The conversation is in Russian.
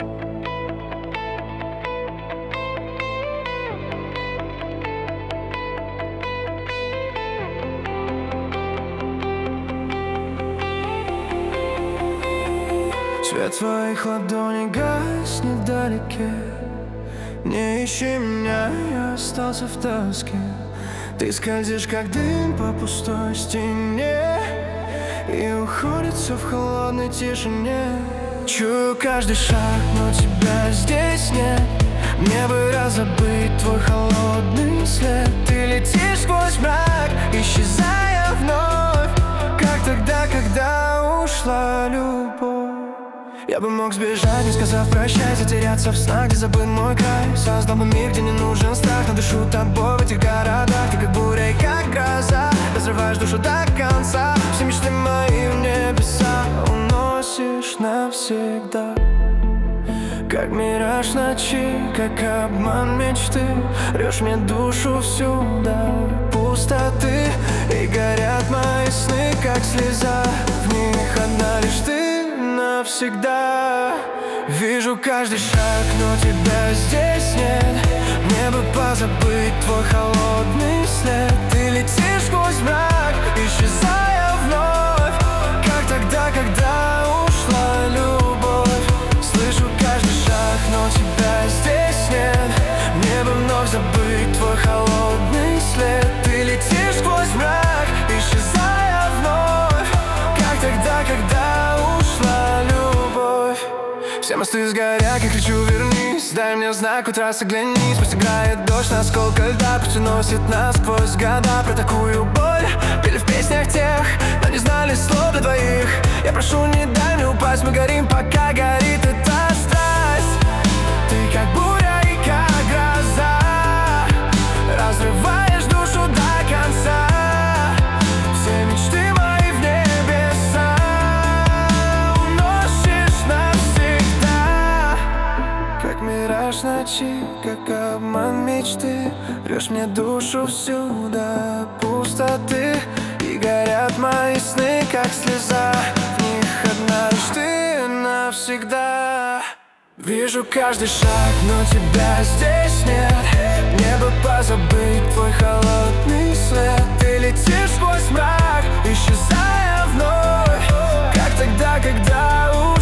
Свет твоих ладоней гаснет вдалеке. Не ищи меня, я остался в тоске. Ты скользишь, как дым по пустой стене, и уходит все в холодной тишине. Чую каждый шаг, но тебя здесь нет. Мне бы разобыть твой холодный след. Ты летишь сквозь мрак, исчезая вновь, как тогда, когда ушла любовь. Я бы мог сбежать, не сказав прощай, затеряться в снах, где забыт мой край. Создал бы мир, где не нужен страх, но дышу тобой в этих городах. Ты как буря и как гроза, разрываешь душу до конца. Все мечты мои в небеса уносишь навсегда. Как мираж ночи, как обман мечты, режь мне душу всю до пустоты. И горят мои сны, как слеза, в них одна лишь ты навсегда. Вижу каждый шаг, но тебя здесь нет. Мне бы позабыть твой холодный след. Ты летишь сквозь мрак, исчезая вновь, как тогда, когда ушла любовь. Слышу каждый шаг, но тебя здесь нет. Мне бы вновь забыть твой холодный след. Ты летишь сквозь мрак, исчезая вновь, как тогда, когда ушла любовь. Все мосты сгорят, я кричу: вернись, дай мне знак, у трассы глянись. Пусть играет дождь на осколка льда, пусть уносит нас сквозь года. Про такую боль пели в песнях тех, но не знали слов для двоих. Я прошу, не дай мне упасть, мы горим, пока горит эта страсть. Ты как буря и как гроза, разрываешь душу до конца. Все мечты мои в небеса уносишь навсегда. Как мираж ночи, как обман мечты, режь мне душу всю до пустоты. И горят мои сны, как слеза, в них одна лишь ты навсегда. Вижу каждый шаг, но тебя здесь нет. Мне бы позабыть твой холодный след. Ты летишь сквозь мрак, исчезая вновь, как тогда, когда